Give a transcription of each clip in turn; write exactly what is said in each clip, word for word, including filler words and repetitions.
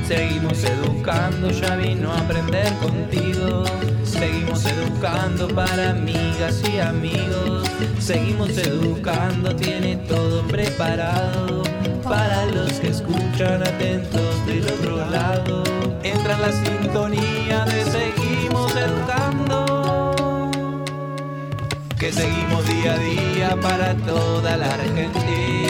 Seguimos educando, ya vino a aprender contigo. Seguimos educando para amigas y amigos. Seguimos educando, tiene todo preparado para los que escuchan atentos del otro lado. Entra en la sintonía de Seguimos Educando, que seguimos día a día para toda la Argentina.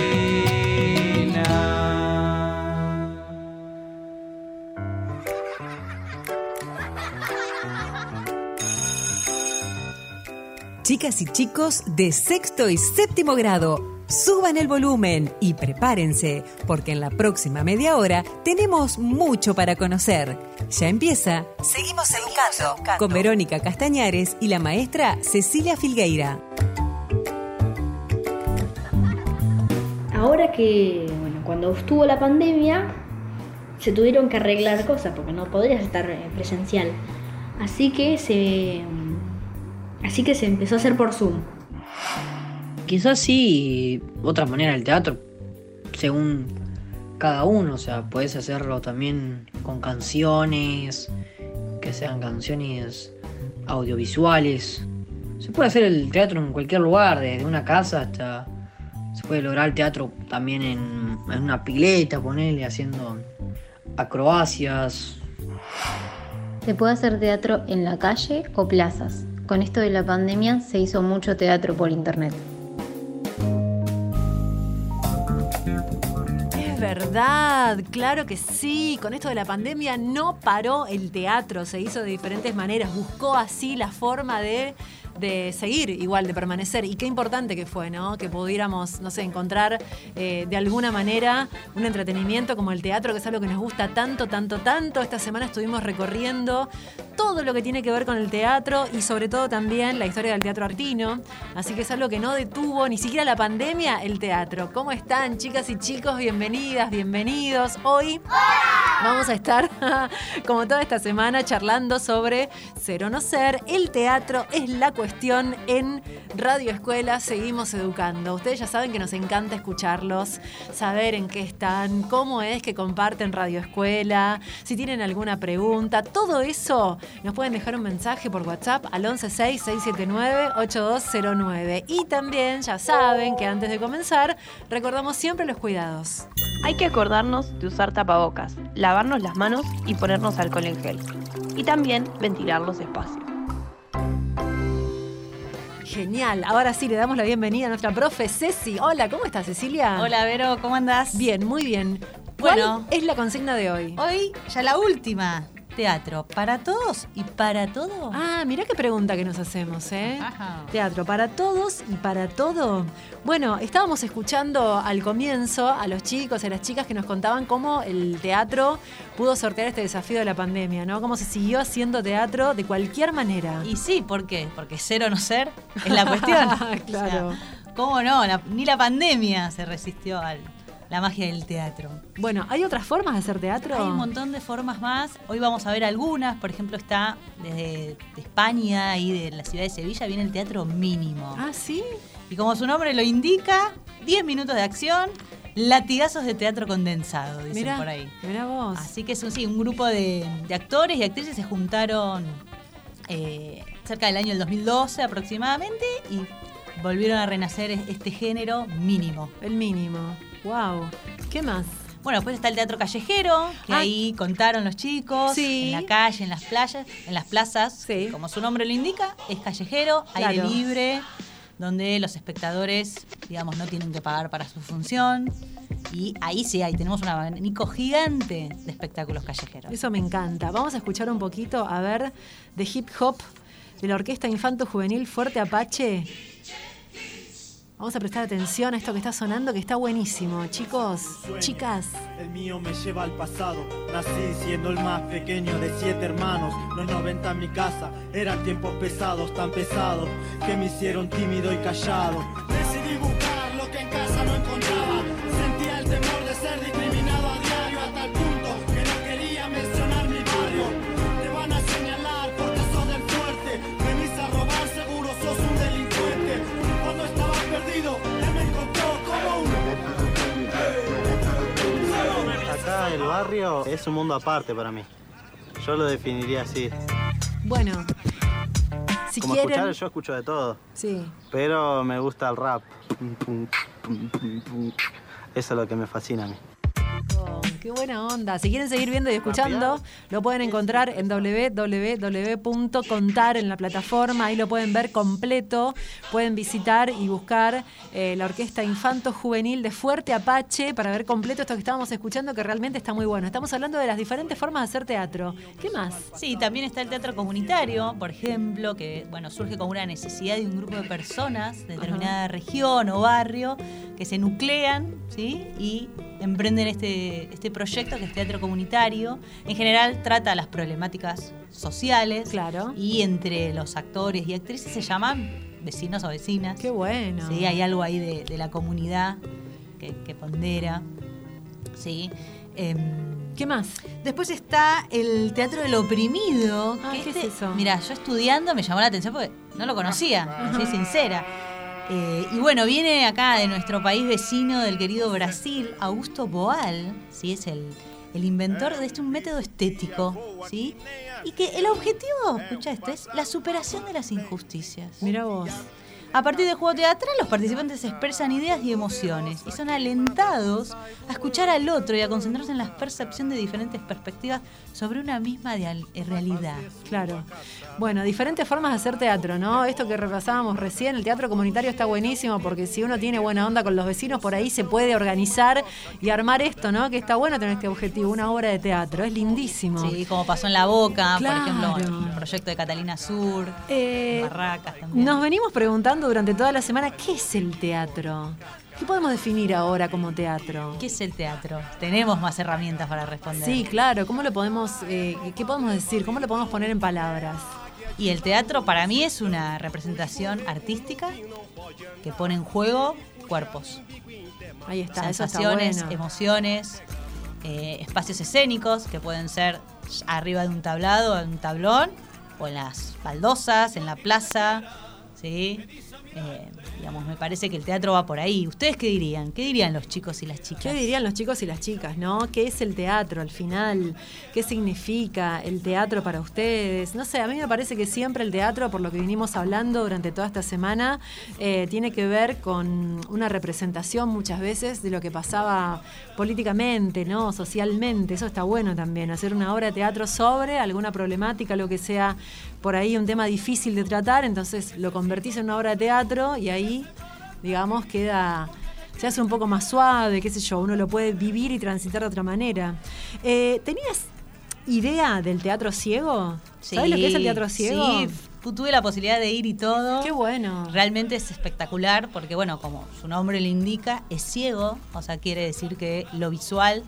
Chicas y chicos de sexto y séptimo grado, suban el volumen y prepárense, porque en la próxima media hora tenemos mucho para conocer. Ya empieza Seguimos Educando, con Verónica Castañares y la maestra Cecilia Filgueira. Ahora que, bueno, cuando estuvo la pandemia, se tuvieron que arreglar cosas, porque no podrías estar presencial. Así que se... Así que se empezó a hacer por Zoom. Quizás sí, otra manera del teatro, según cada uno. O sea, podés hacerlo también con canciones, que sean canciones audiovisuales. Se puede hacer el teatro en cualquier lugar, desde una casa hasta... Se puede lograr el teatro también en, en una pileta, ponerle, haciendo acrobacias. Se puede hacer teatro en la calle o plazas. Con esto de la pandemia se hizo mucho teatro por internet. Es verdad, claro que sí. Con esto de la pandemia no paró el teatro, se hizo de diferentes maneras, buscó así la forma de... de seguir igual, de permanecer. Y qué importante que fue, ¿no? Que pudiéramos, no sé, encontrar eh, de alguna manera un entretenimiento como el teatro, que es algo que nos gusta tanto, tanto, tanto. Esta semana estuvimos recorriendo todo lo que tiene que ver con el teatro y sobre todo también la historia del teatro artino. Así que es algo que no detuvo ni siquiera la pandemia, el teatro. ¿Cómo están, chicas y chicos? Bienvenidas, bienvenidos. Hoy vamos a estar, como toda esta semana, charlando sobre ser o no ser. El teatro es la cuestión Cuestión en Radio Escuela. Seguimos Educando. Ustedes ya saben que nos encanta escucharlos, saber en qué están, cómo es que comparten Radio Escuela, si tienen alguna pregunta, todo eso nos pueden dejar un mensaje por WhatsApp al once seis seis siete nueve ocho dos cero nueve. Y también ya saben que antes de comenzar recordamos siempre los cuidados. Hay que acordarnos de usar tapabocas, lavarnos las manos y ponernos alcohol en gel. Y también ventilar los espacios. Genial. Ahora sí, le damos la bienvenida a nuestra profe Ceci. Hola, ¿cómo estás, Cecilia? Hola, Vero, ¿cómo andás? Bien, muy bien. ¿Cuál Bueno, es la consigna de hoy? Hoy ya la última. Teatro para todos y para todo. Ah, mirá qué pregunta que nos hacemos, ¿eh? Ajá. Teatro para todos y para todo. Bueno, estábamos escuchando al comienzo a los chicos y a las chicas que nos contaban cómo el teatro pudo sortear este desafío de la pandemia, ¿no? Cómo se siguió haciendo teatro de cualquier manera. Y sí, ¿por qué? Porque ser o no ser es la cuestión. Claro. O sea, ¿cómo no? La- ni la pandemia se resistió a la magia del teatro. Bueno, ¿hay otras formas de hacer teatro? Hay un montón de formas más. Hoy vamos a ver algunas. Por ejemplo, está desde de España y de la ciudad de Sevilla viene el teatro mínimo. Ah, ¿sí? Y como su nombre lo indica, diez minutos de acción, latigazos de teatro condensado, dicen Mirá, por ahí. mirá vos. Así que es un, sí, un grupo de, de actores y actrices se juntaron eh, cerca del año del dos mil doce aproximadamente y volvieron a renacer este género mínimo. El mínimo. Wow. ¿Qué más? Bueno, después está el teatro callejero, que Ah. ahí contaron los chicos, Sí. en la calle, en las playas, en las plazas, Sí. como su nombre lo indica, es callejero, aire Claro. libre, donde los espectadores, digamos, no tienen que pagar para su función. Y ahí sí, ahí tenemos un abanico gigante de espectáculos callejeros. Eso me encanta. Vamos a escuchar un poquito, a ver, de hip hop de la Orquesta Infanto Juvenil Fuerte Apache. Vamos a prestar atención a esto que está sonando, que está buenísimo. Chicos, Sueño. chicas. El mío me lleva al pasado. Nací siendo el más pequeño de siete hermanos. Los noventa en mi casa eran tiempos pesados, tan pesados que me hicieron tímido y callado. Decidí buscar lo que en casa no encontraba. Sentía el temor de ser discriminado a diario, a tal punto que no quería mencionar mi barrio. Te van a señalar porque sos del fuerte. Venís a robar, seguro sos un delincuente. Cuando estaba perdido, él me encontró como un... Acá el barrio barrio es un mundo aparte para mí. Yo lo definiría así. Bueno, si Como quieren... escuchar, yo escucho de todo. Sí. Pero me gusta el rap. Eso es lo que me fascina a mí. Oh, qué buena onda. Si quieren seguir viendo y escuchando, lo pueden encontrar en doble u doble u doble u punto contar en la plataforma. Ahí lo pueden ver completo. Pueden visitar y buscar eh, la Orquesta Infanto Juvenil de Fuerte Apache para ver completo esto que estábamos escuchando, que realmente está muy bueno. Estamos hablando de las diferentes formas de hacer teatro. ¿Qué más? Sí, también está el teatro comunitario, por ejemplo, que bueno, surge como una necesidad de un grupo de personas de determinada Ajá. región o barrio que se nuclean, ¿sí? Y emprenden este, este proyecto que es teatro comunitario. En general trata las problemáticas sociales. Claro. Y entre los actores y actrices se llaman vecinos o vecinas. Qué bueno. Sí, hay algo ahí de, de la comunidad que, que pondera. Sí. Eh, ¿Qué más? Después está el teatro del oprimido. Ah, que ¿qué este, es eso? Mira, yo estudiando me llamó la atención porque no lo conocía, soy sincera. Eh, y bueno, viene acá de nuestro país vecino del querido Brasil, Augusto Boal, ¿sí? Es el, el inventor de este un método estético, ¿sí? Y que el objetivo, escucha esto, es la superación de las injusticias. Mira vos. A partir del juego teatral, los participantes expresan ideas y emociones y son alentados a escuchar al otro y a concentrarse en la percepción de diferentes perspectivas sobre una misma realidad. Claro. Bueno, diferentes formas de hacer teatro, ¿no? Esto que repasábamos recién, el teatro comunitario está buenísimo porque si uno tiene buena onda con los vecinos, por ahí se puede organizar y armar esto, ¿no? Que está bueno tener este objetivo, una obra de teatro, es lindísimo. Sí, como pasó en La Boca, claro. por ejemplo, el proyecto de Catalina Sur, eh, Barracas también. Nos venimos preguntando durante toda la semana, ¿qué es el teatro? ¿Qué podemos definir ahora como teatro? ¿Qué es el teatro? Tenemos más herramientas para responder. Sí, claro. ¿Cómo lo podemos, eh, qué podemos decir? ¿Cómo lo podemos poner en palabras? Y el teatro para mí es una representación artística que pone en juego cuerpos. Ahí está, sensaciones, eso está bueno. Emociones, eh, espacios escénicos que pueden ser arriba de un tablado, en un tablón, o en las baldosas, en la plaza, ¿sí? Eh, digamos, me parece que el teatro va por ahí. ¿Ustedes qué dirían? ¿Qué dirían los chicos y las chicas? ¿Qué dirían los chicos y las chicas, no? ¿Qué es el teatro al final? ¿Qué significa el teatro para ustedes? No sé, a mí me parece que siempre el teatro, por lo que vinimos hablando durante toda esta semana, eh, tiene que ver con una representación muchas veces de lo que pasaba políticamente, ¿no? Socialmente. Eso está bueno también, hacer una obra de teatro sobre alguna problemática, lo que sea por ahí un tema difícil de tratar, entonces lo convertís en una obra de teatro y ahí, digamos, queda, se hace un poco más suave, qué sé yo, uno lo puede vivir y transitar de otra manera. Eh, ¿Tenías idea del teatro ciego? Sí, ¿Sabes lo que es el teatro ciego? Sí, tuve la posibilidad de ir y todo. Qué bueno. Realmente es espectacular porque, bueno, como su nombre le indica, es ciego, o sea, quiere decir que lo visual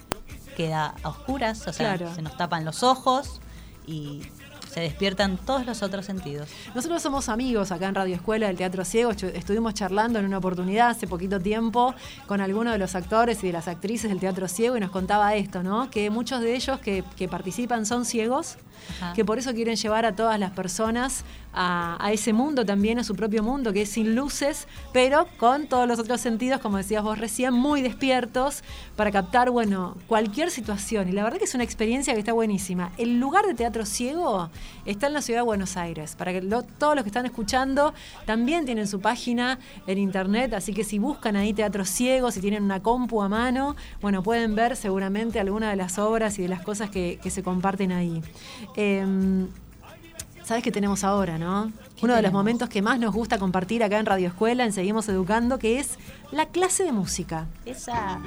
queda a oscuras, o sea, claro. Se nos tapan los ojos y se despiertan todos los otros sentidos. Nosotros somos amigos acá en Radio Escuela del Teatro Ciego. Estuvimos charlando en una oportunidad hace poquito tiempo con algunos de los actores y de las actrices del Teatro Ciego y nos contaba esto, ¿no? Que muchos de ellos que, que participan son ciegos, Ajá. que por eso quieren llevar a todas las personas a, a ese mundo también, a su propio mundo, que es sin luces, pero con todos los otros sentidos, como decías vos recién, muy despiertos para captar, bueno, cualquier situación. Y la verdad que es una experiencia que está buenísima. El lugar de Teatro Ciego está en la ciudad de Buenos Aires. Para que lo, todos los que están escuchando también tienen su página en internet, así que si buscan ahí Teatro Ciego, si tienen una compu a mano, bueno, pueden ver seguramente alguna de las obras y de las cosas que, que se comparten ahí. Eh, ¿Sabes qué tenemos ahora, no? Uno tenemos? de los momentos que más nos gusta compartir acá en Radio Escuela, en Seguimos Educando, que es la clase de música. Esa.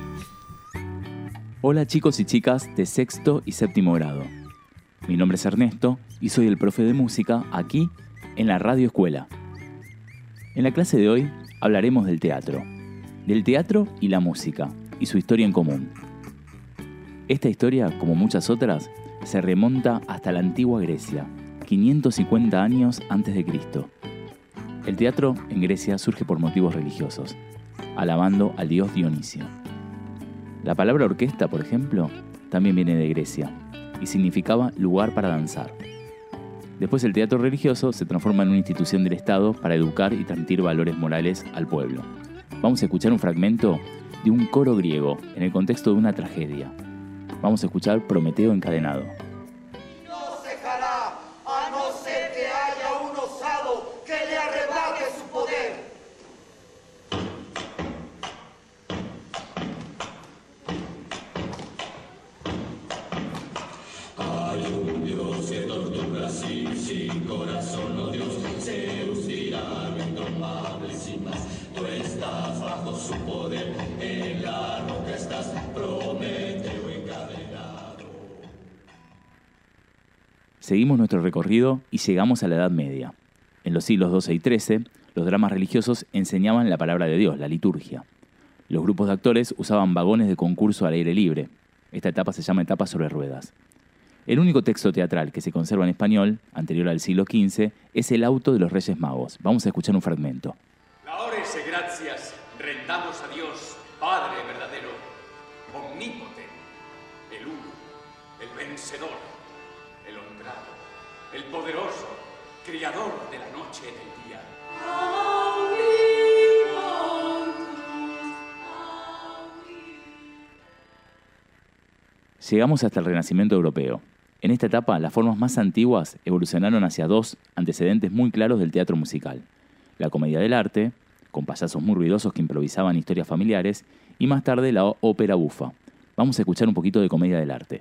Hola chicos y chicas de sexto y séptimo grado. Mi nombre es Ernesto y soy el profe de música aquí en la Radio Escuela. En la clase de hoy hablaremos del teatro, del teatro y la música y su historia en común. Esta historia, como muchas otras, se remonta hasta la antigua Grecia, quinientos cincuenta años antes de Cristo. El teatro en Grecia surge por motivos religiosos, alabando al dios Dionisio. La palabra orquesta, por ejemplo, también viene de Grecia y significaba lugar para danzar. Después el teatro religioso se transforma en una institución del Estado para educar y transmitir valores morales al pueblo. Vamos a escuchar un fragmento de un coro griego en el contexto de una tragedia. Vamos a escuchar Prometeo encadenado. No cejará a no ser que haya un osado que le arrebate su poder. Hay un Dios que tortura sin, sin corazón, oh Dios, Zeus tirano indomable sin más. Tú estás bajo su poder, en la roca estás, Prometeo encadenado. Seguimos nuestro recorrido y llegamos a la Edad Media. En los siglos doce y trece, los dramas religiosos enseñaban la palabra de Dios, la liturgia. Los grupos de actores usaban vagones de concurso al aire libre. Esta etapa se llama etapa sobre ruedas. El único texto teatral que se conserva en español, anterior al siglo quince, es el Auto de los Reyes Magos. Vamos a escuchar un fragmento. Laores y gracias rendamos a Dios, Padre verdadero, omnipotente, el uno, el vencedor, el honrado, el poderoso, criador de la noche y del día. Llegamos hasta el Renacimiento europeo. En esta etapa, las formas más antiguas evolucionaron hacia dos antecedentes muy claros del teatro musical. La comedia del arte, con payasos muy ruidosos que improvisaban historias familiares, y más tarde la ópera bufa. Vamos a escuchar un poquito de comedia del arte.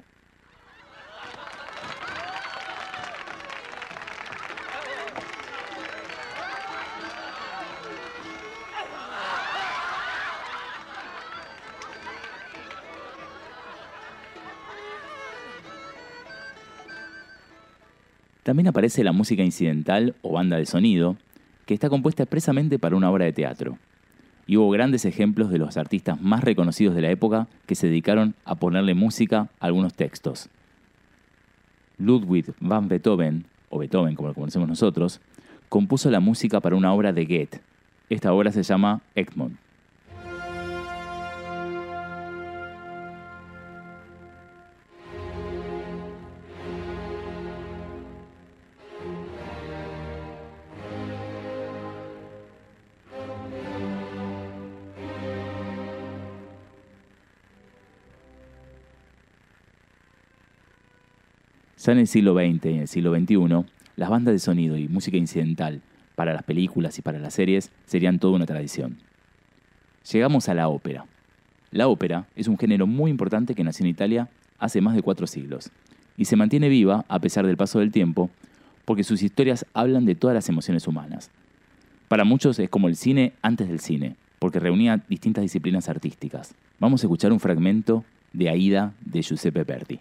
También aparece la música incidental o banda de sonido, que está compuesta expresamente para una obra de teatro. Y hubo grandes ejemplos de los artistas más reconocidos de la época que se dedicaron a ponerle música a algunos textos. Ludwig van Beethoven, o Beethoven como lo conocemos nosotros, compuso la música para una obra de Goethe. Esta obra se llama Egmont. Ya en el siglo veinte y en el siglo veintiuno, las bandas de sonido y música incidental para las películas y para las series serían toda una tradición. Llegamos a la ópera. La ópera es un género muy importante que nació en Italia hace más de cuatro siglos y se mantiene viva a pesar del paso del tiempo porque sus historias hablan de todas las emociones humanas. Para muchos es como el cine antes del cine, porque reunía distintas disciplinas artísticas. Vamos a escuchar un fragmento de Aida de Giuseppe Verdi.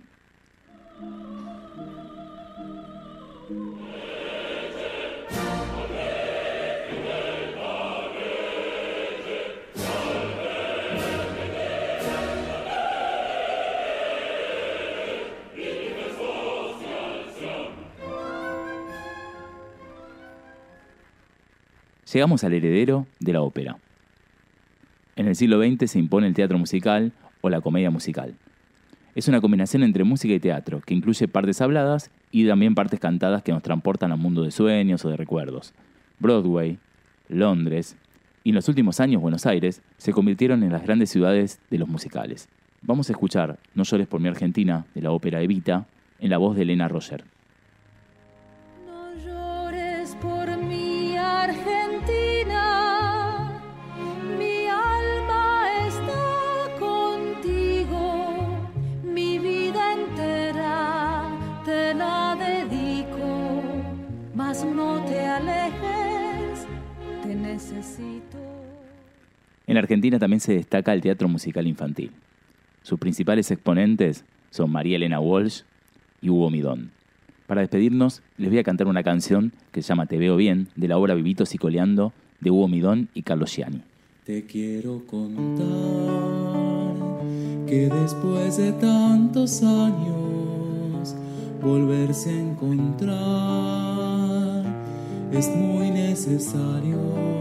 Llegamos al heredero de la ópera. En el siglo veinte se impone el teatro musical o la comedia musical. Es una combinación entre música y teatro que incluye partes habladas y también partes cantadas que nos transportan a mundos de sueños o de recuerdos. Broadway, Londres y en los últimos años Buenos Aires se convirtieron en las grandes ciudades de los musicales. Vamos a escuchar No llores por mi Argentina de la ópera Evita en la voz de Elena Roger. No te alejes, te necesito. En Argentina también se destaca el teatro musical infantil. Sus principales exponentes son María Elena Walsh y Hugo Midón. Para despedirnos, les voy a cantar una canción que se llama Te veo bien, de la obra Vivito Sicoleando, de Hugo Midón y Carlos Gianni. Te quiero contar que después de tantos años volverse a encontrar es muy necesario.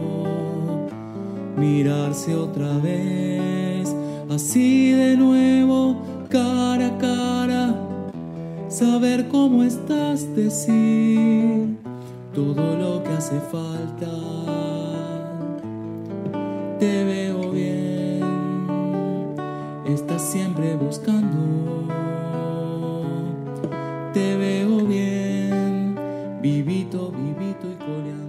Mirarse otra vez, así de nuevo, cara a cara, saber cómo estás, decir todo lo que hace falta. Te veo bien, estás siempre buscando te veo bien, vivito, vivito y coleando.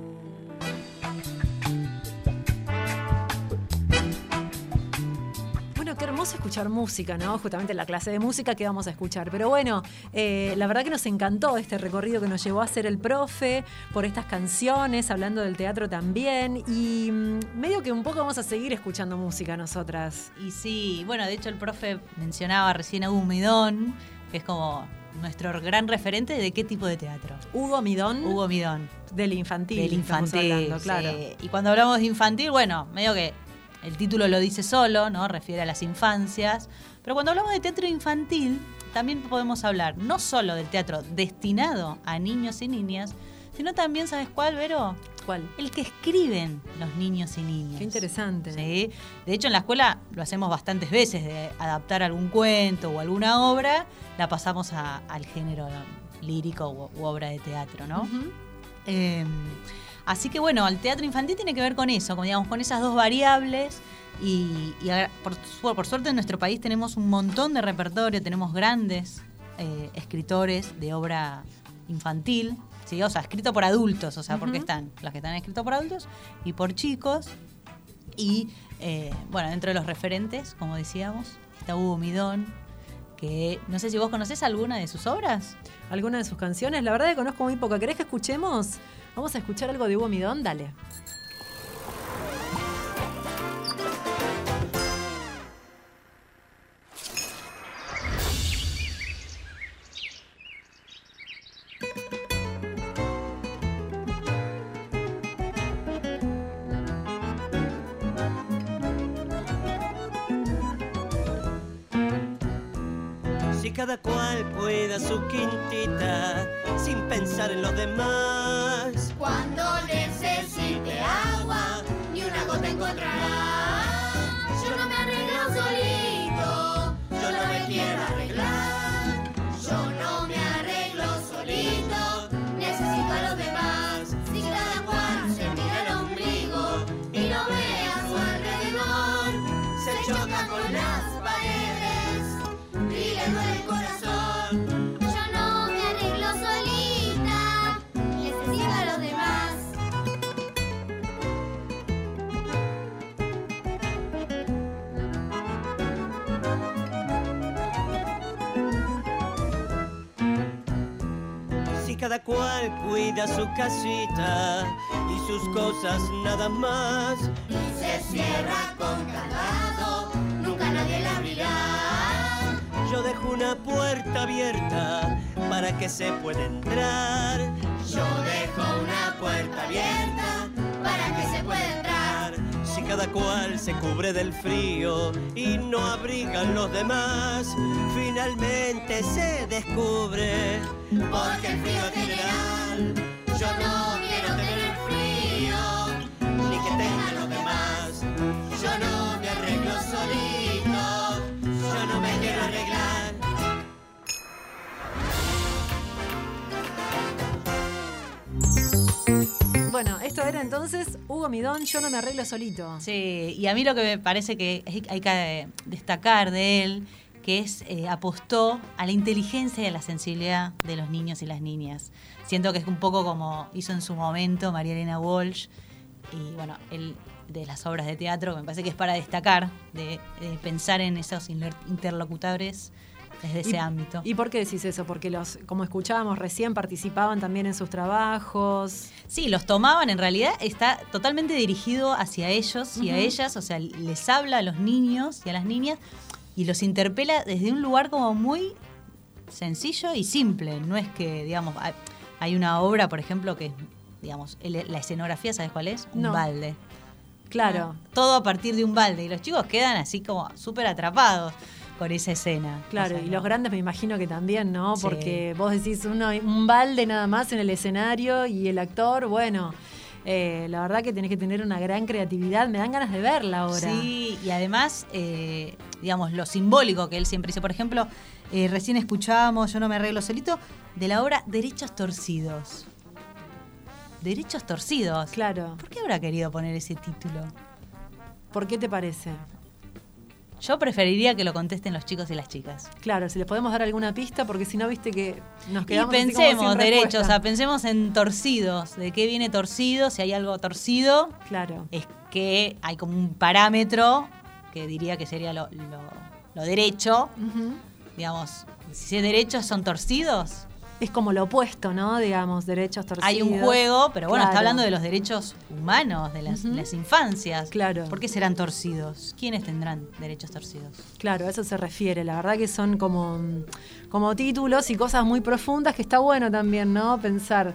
Bueno, qué hermoso escuchar música, ¿no? Justamente la clase de música que vamos a escuchar. Pero bueno, eh, la verdad que nos encantó este recorrido que nos llevó a hacer el profe por estas canciones, hablando del teatro también. Y mmm, medio que un poco vamos a seguir escuchando música nosotras. Y sí, bueno, de hecho el profe mencionaba recién a Hugo Midón, que es como nuestro gran referente de qué tipo de teatro. Hugo Midón. Hugo Midón. Del infantil. Del infantil, hablando, claro. Sí. Y cuando hablamos de infantil, bueno, medio que el título lo dice solo, ¿no? Refiere a las infancias. Pero cuando hablamos de teatro infantil, también podemos hablar no solo del teatro destinado a niños y niñas, sino también, ¿sabes cuál, Vero? ¿Cuál? El que escriben los niños y niñas. Qué interesante. Sí. De hecho, en la escuela lo hacemos bastantes veces, de adaptar algún cuento o alguna obra, la pasamos a, al género lírico u, u obra de teatro, ¿no? Uh-huh. Eh, así que bueno, el teatro infantil tiene que ver con eso, con, digamos, con esas dos variables. Y, y por, por suerte en nuestro país tenemos un montón de repertorio, tenemos grandes eh, escritores de obra infantil, ¿sí? O sea, escrito por adultos, o sea, uh-huh. porque están las que están escritos por adultos y por chicos. Y eh, bueno, dentro de los referentes, como decíamos, está Hugo Midón, que no sé si vos conocés alguna de sus obras. ¿Alguna de sus canciones? La verdad que conozco muy poca. ¿Querés que escuchemos? Vamos a escuchar algo de Hugo Midón, dale. Cada cual cuida su quintita sin pensar en los demás. Cuando necesite agua, ni una gota encontrará. Yo no me arreglo solito, yo no me quiero arreglar. Yo no me arreglo solito, necesito a los demás. Si cada cual se mira el ombligo y no ve a su alrededor, se choca con las paredes y le duele el corazón. Yo no me arreglo solita, necesito a los demás. Si cada cual cuida su casita y sus cosas nada más, y se cierra con candado, nunca nadie la abrirá. Yo dejo una puerta abierta para que se pueda entrar. Yo dejo una puerta abierta para que se pueda entrar. Si cada cual se cubre del frío y no abrigan los demás, finalmente se descubre. Porque el frío es general. Yo no quiero tener frío, ni que tengan los demás. Yo no me arreglo solito, yo no me quiero arreglar. Bueno, esto era entonces Hugo Midón, Yo no me arreglo solito. Sí, y a mí lo que me parece que hay que destacar de él, que es eh, apostó a la inteligencia y a la sensibilidad de los niños y las niñas. Siento que es un poco como hizo en su momento María Elena Walsh, y bueno, él de las obras de teatro, que me parece que es para destacar, de, de pensar en esos interlocutores desde ese ¿Y, ámbito. ¿Y por qué decís eso? Porque los, como escuchábamos recién, participaban también en sus trabajos. Sí, los tomaban, en realidad está totalmente dirigido hacia ellos y uh-huh. a ellas, o sea, les habla a los niños y a las niñas y los interpela desde un lugar como muy sencillo y simple. No es que, digamos, hay una obra, por ejemplo, que, digamos, la escenografía, ¿sabes cuál es? Un no. balde. Claro. Todo a partir de un balde. Y los chicos quedan así como súper atrapados con esa escena. Claro, o sea, y los grandes me imagino que también, ¿no? Sí. Porque vos decís uno, un balde nada más en el escenario y el actor, bueno, eh, la verdad que tenés que tener una gran creatividad. Me dan ganas de verla ahora. Sí, y además, eh, digamos, lo simbólico que él siempre hizo. Por ejemplo, eh, recién escuchábamos Yo no me arreglo solito, de la obra Derechos torcidos. Derechos torcidos. Claro. ¿Por qué habrá querido poner ese título? ¿Por qué te parece? Yo preferiría que lo contesten los chicos y las chicas. Claro, si les podemos dar alguna pista, porque si no, viste que nos Y quedamos así como pensemos, sin derechos, respuesta. o sea, pensemos en torcidos. ¿De qué viene torcido? Si hay algo torcido, claro, es que hay como un parámetro que diría que sería lo, lo, lo derecho. Ujú. Digamos, si es derecho, son torcidos. Es como lo opuesto, ¿no? Digamos, derechos torcidos. Hay un juego, pero bueno, Claro. está hablando de los derechos humanos, de las, Ujú. las infancias. Claro. ¿Por qué serán torcidos? ¿Quiénes tendrán derechos torcidos? Claro, a eso se refiere. La verdad que son como, como títulos y cosas muy profundas que está bueno también, ¿no? Pensar.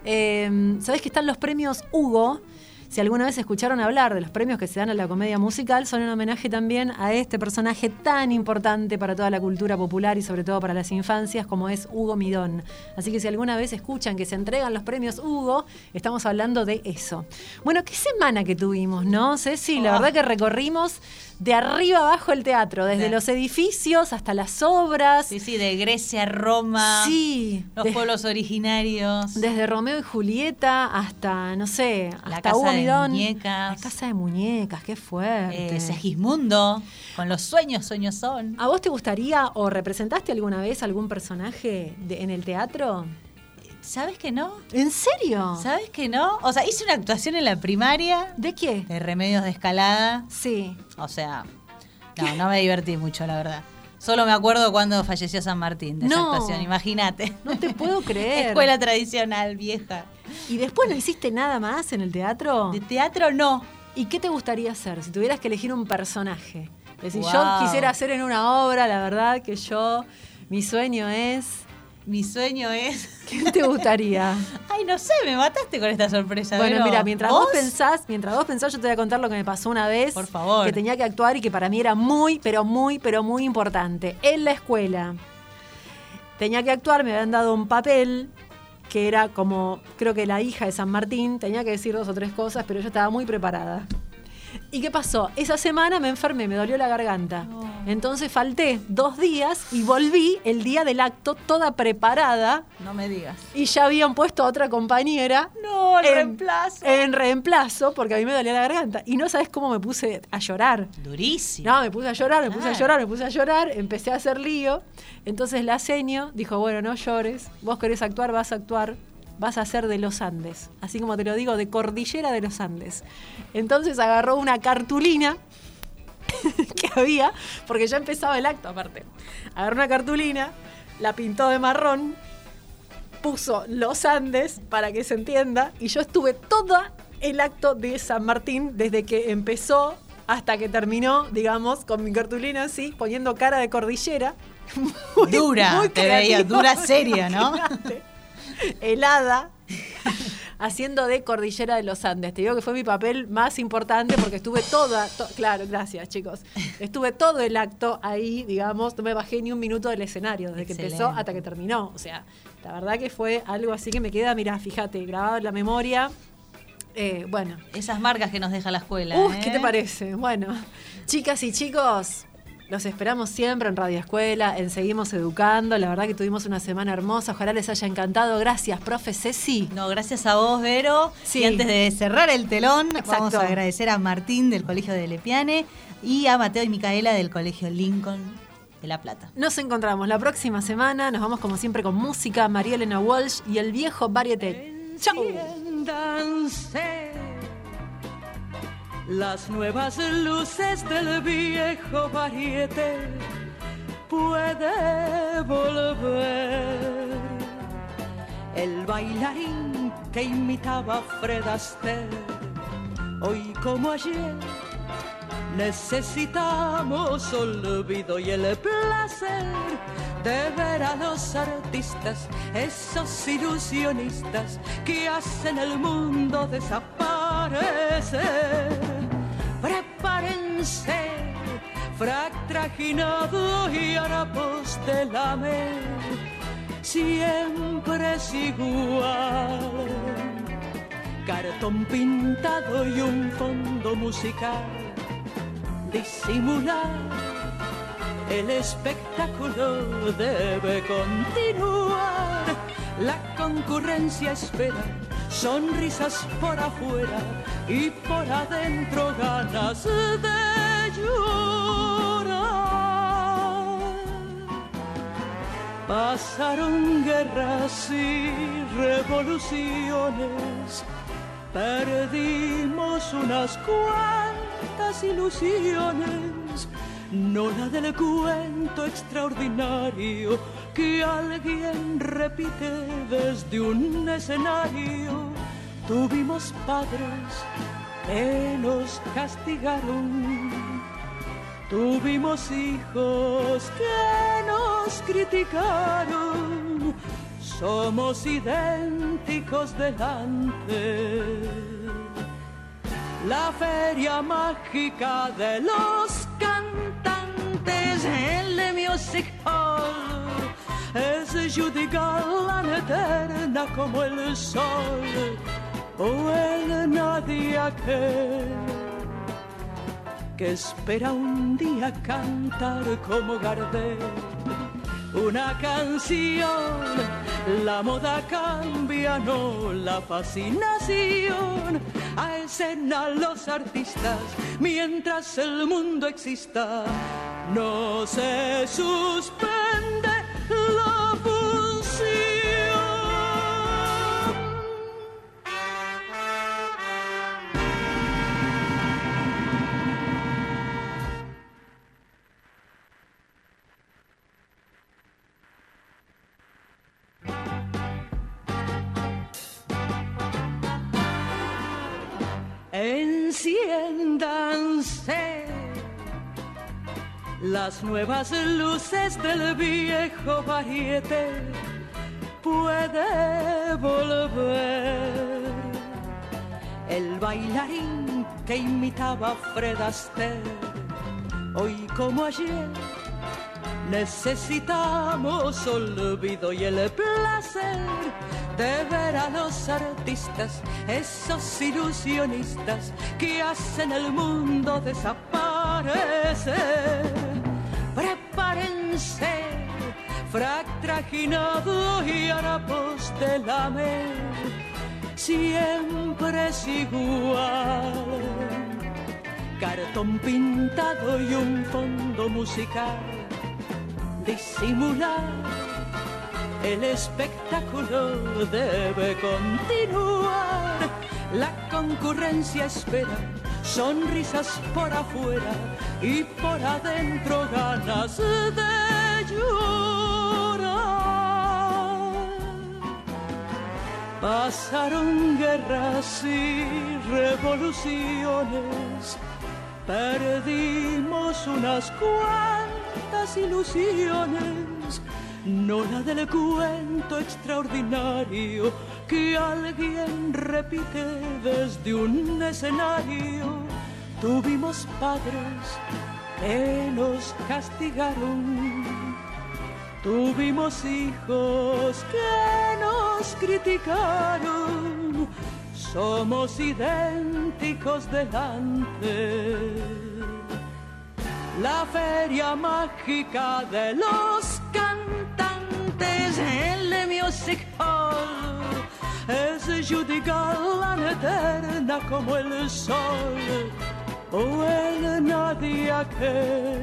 Eh, ¿Sabés que están los premios Hugo? Si alguna vez escucharon hablar de los premios que se dan a la comedia musical, son un homenaje también a este personaje tan importante para toda la cultura popular y sobre todo para las infancias como es Hugo Midón. Así que si alguna vez escuchan que se entregan los premios Hugo, estamos hablando de eso. Bueno, qué semana que tuvimos, ¿no, Ceci? La Oh. verdad que recorrimos de arriba abajo el teatro, desde Sí. los edificios hasta las obras. Sí, sí, de Grecia, Roma, Sí, los de- pueblos originarios. Desde Romeo y Julieta hasta, no sé, La hasta casa Hugo de Midón. muñecas. La casa de muñecas, qué fuerte. Eh, Segismundo, con los sueños, sueños son. ¿A vos te gustaría o representaste alguna vez algún personaje de- en el teatro? ¿Sabes que no? ¿En serio? ¿Sabes que no? O sea, hice una actuación en la primaria. ¿De qué? De Remedios de Escalada. Sí. O sea, no, no me divertí mucho, la verdad. Solo me acuerdo cuando falleció San Martín de esa No. actuación, imagínate. No te puedo creer. Escuela tradicional, vieja. ¿Y después no hiciste nada más en el teatro? De teatro no. ¿Y qué te gustaría hacer si tuvieras que elegir un personaje? Es decir, Wow. yo quisiera hacer en una obra, la verdad que yo, mi sueño es... Mi sueño es... ¿Qué te gustaría? Ay, no sé, me mataste con esta sorpresa. Bueno, Vero. mira, mientras vos? ¿Vos? pensás, mientras vos pensás, yo te voy a contar lo que me pasó una vez. Por favor. Que tenía que actuar y que para mí era muy, pero muy, pero muy importante. En la escuela. Tenía que actuar, me habían dado un papel que era como, creo que la hija de San Martín, tenía que decir dos o tres cosas, pero yo estaba muy preparada. ¿Y qué pasó? Esa semana me enfermé, me dolió la garganta. Entonces falté dos días y volví el día del acto toda preparada. No me digas. Y ya habían puesto a otra compañera. No, el en, reemplazo. En reemplazo, porque a mí me dolía la garganta. Y no sabes cómo me puse a llorar. Durísimo. No, me puse a llorar, me puse a Claro. llorar, me puse a llorar. Empecé a hacer lío. Entonces la seño dijo, bueno, no llores. Vos querés actuar, vas a actuar. Vas a ser de los Andes. Así como te lo digo, de Cordillera de los Andes. Entonces agarró una cartulina que había, porque ya empezaba el acto aparte. Agarró una cartulina, la pintó de marrón, puso los Andes para que se entienda, y yo estuve todo el acto de San Martín desde que empezó hasta que terminó, digamos, con mi cartulina así, poniendo cara de cordillera. Muy- Dura, muy te veía, creativo, dura, seria, ¿no? imagínate. Helada. Haciendo de Cordillera de los Andes. Te digo que fue mi papel más importante porque estuve toda, to- claro, gracias chicos, estuve todo el acto ahí, digamos, no me bajé ni un minuto del escenario, desde que Excelente. empezó hasta que terminó. O sea, la verdad que fue algo así que me queda, mirá, fíjate, grabado en la memoria. Eh, bueno. Esas marcas que nos deja la escuela. Uf, ¿eh? ¿qué te parece? Bueno, chicas y chicos, los esperamos siempre en Radio Escuela, en Seguimos Educando. La verdad que tuvimos una semana hermosa. Ojalá les haya encantado. Gracias, profe Ceci. No, gracias a vos, Vero. Sí. Y antes de cerrar el telón, Exacto. vamos a agradecer a Martín del Colegio de Lepiane y a Mateo y Micaela del Colegio Lincoln de La Plata. Nos encontramos la próxima semana. Nos vamos como siempre con música, María Elena Walsh y el viejo Varieté. ¡Chau! Enciéndanse las nuevas luces del viejo Varieté. Puede volver el bailarín que imitaba a Fred Astaire. Hoy como ayer necesitamos olvido y el placer de ver a los artistas, esos ilusionistas que hacen el mundo desaparecer. Prepárense, frac trajinado y harapos de lamer, siempre es igual. Cartón pintado y un fondo musical, disimular el espectáculo debe continuar. La concurrencia espera sonrisas por afuera y por adentro ganas de llorar. Pasaron guerras y revoluciones, perdimos unas cuantas ilusiones, no la del cuento extraordinario que alguien repite desde un escenario. Tuvimos padres que nos castigaron, tuvimos hijos que nos criticaron, somos idénticos delante. La feria mágica de los cantantes, el Music Hall, es Judy Garland eterna como el sol, o el nadie aquel que espera un día cantar como Gardel una canción. La moda cambia, no la fascinación. A escena los artistas, mientras el mundo exista, no se suspende la función. Enciéndanse las nuevas luces del viejo varieté, puede volver el bailarín que imitaba a Fred Astaire. Hoy como ayer necesitamos olvido y el placer de ver a los artistas, esos ilusionistas que hacen el mundo desaparecer. Prepárense, frac trajinado y harapos de lamer, siempre es igual. Cartón pintado y un fondo musical, disimular el espectáculo debe continuar. La concurrencia espera sonrisas por afuera y por adentro ganas de llorar. Pasaron guerras y revoluciones, perdimos unas cuantas ilusiones, no la del cuento extraordinario que alguien repite desde un escenario. Tuvimos padres que nos castigaron, tuvimos hijos que nos criticaron, somos idénticos delante. La feria mágica de los cantantes, el Music Hall, es Judy Garland eterna como el sol, o el nadie aquel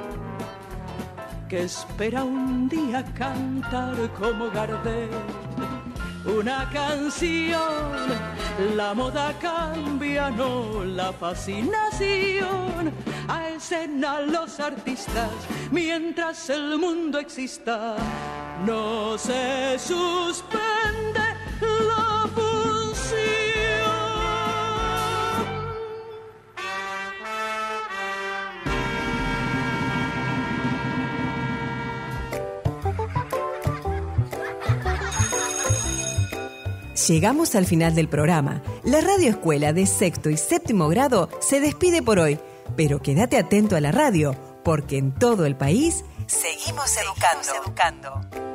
que espera un día cantar como Gardel una canción. La moda cambia, no la fascinación. A escena los artistas, mientras el mundo exista, no se suspende la función. Llegamos al final del programa. La Radio Escuela de sexto y séptimo grado se despide por hoy, pero quédate atento a la radio, porque en todo el país seguimos educando. Seguimos educando.